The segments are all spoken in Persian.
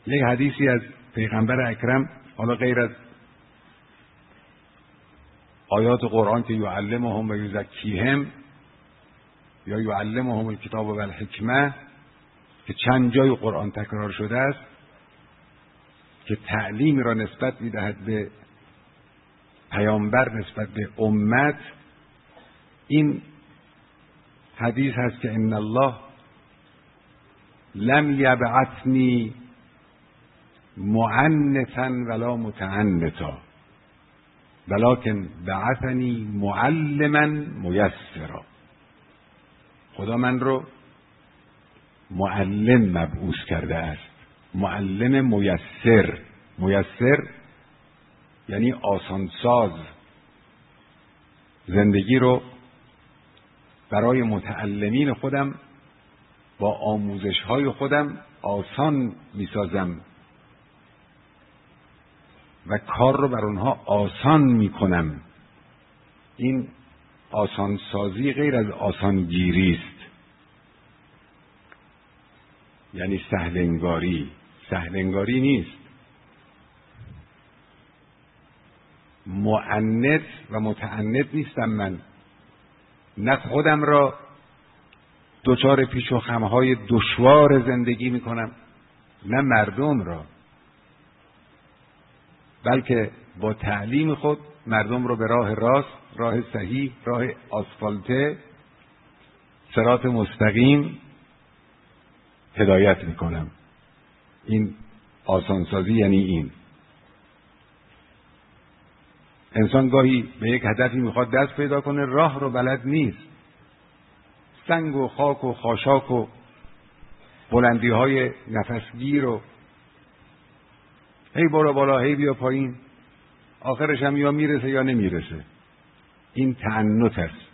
یک حدیثی از پیغمبر اکرم، حالا غیر از آیات قرآن که یعلمهم و یزکیهم یا یعلمهم الکتاب و الحکمه که چند جای قرآن تکرار شده است که تعلیم را نسبت می‌دهد به پیامبر، نسبت به امت، این حدیث هست که ان الله لم یبعثنی معنتا ولا متعنتا ولکن بعثنی معلما میسرا. خدا من رو معلم مبعوث کرده است، معلم میسر. میسر یعنی آسانساز، زندگی رو برای متعلمین خودم با آموزش‌های خودم آسان می‌سازم و کار رو بر اونها آسان می‌کنم. این آسانسازی غیر از آسانگیری است، یعنی سهل‌انگاری نیست. معنت و متعنت نیستم من، نه خودم را دچار پیچ و خم‌های دشوار زندگی میکنم، نه مردم را، بلکه با تعلیم خود مردم را به راه راست، راه صحیح، راه آسفالته، صراط مستقیم هدایت میکنم. این آسانسازی یعنی این. انسان گاهی به یک هدفی میخواد دست پیدا کنه، راه رو بلد نیست، سنگ و خاک و خاشاک و بلندی های نفسگیر و هی بالا بالا هی بیا پایین، آخرش هم یا میرسه یا نمیرسه. این تعنت است.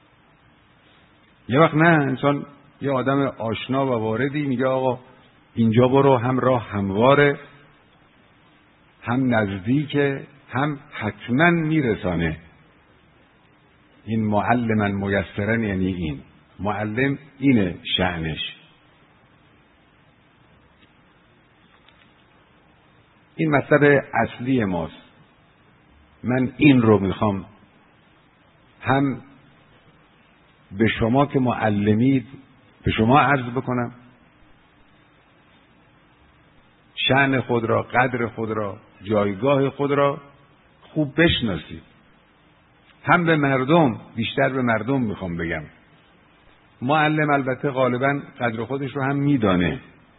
یه وقت نه، انسان یه آدم آشنا و واردی میگه آقا اینجا برو، هم راه همواره، هم نزدیکه، هم حتما میرسانه. این معلما میسرا یعنی این. معلم اینه شأنش. این مطلب اصلی ماست. من این رو میخوام هم به شما که معلمید به شما عرض بکنم، شأن خود را، قدر خود را، جایگاه خود را خوب بشناسید. هم به مردم، بیشتر به مردم میخوام بگم. معلم البته غالبا قدر خودش رو هم میدانه.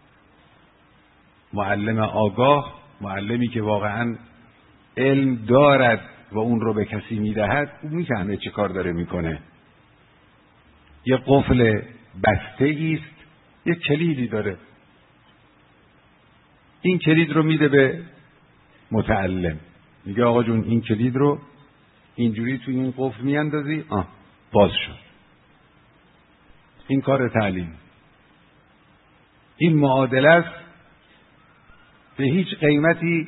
معلم آگاه، معلمی که واقعا علم دارد و اون رو به کسی میدهد، او میفهمه چه کار داره میکنه. یه قفل بسته است، یه کلیدی داره، این کلید رو میده به متعلم، میگه آقا جون این کلید رو اینجوری توی این قفل میاندازی، باز شد. این کار تعلیم. این معادله است، به هیچ قیمتی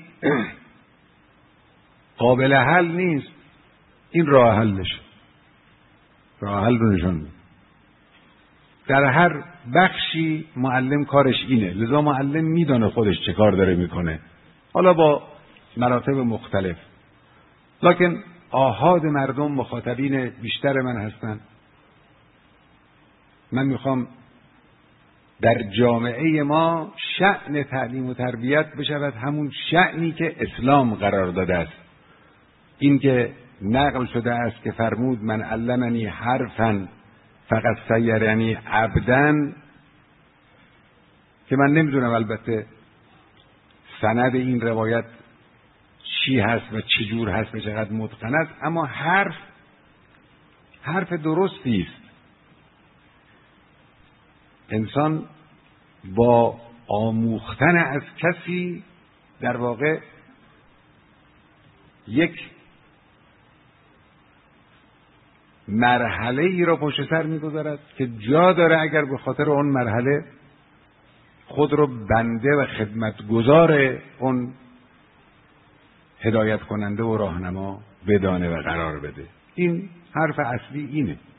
قابل حل نیست. این راه حلش، راه حل رو نشون میده. در هر بخشی معلم کارش اینه، لذا معلم میدانه خودش چه کار داره میکنه، حالا با مراتب مختلف. لکن آحاد مردم مخاطبین بیشتر من هستن. من میخوام در جامعه ما شأن تعلیم و تربیت بشود همون شأنی که اسلام قرار داده است. این که نقل شده است که فرمود من علمنی حرفا فقط سیرنی عبدن، که من نمیدونم البته سند این روایت چی هست و چجور هست و چقدر متقن است، اما حرف درستی است. انسان با آموختن از کسی در واقع یک مرحله ای را پشت سر میگذارد که جا داره اگر به خاطر اون مرحله خود رو بنده و خدمتگزار اون هدایت کننده و راهنما بدانه و قرار بده. این حرف اصلی اینه.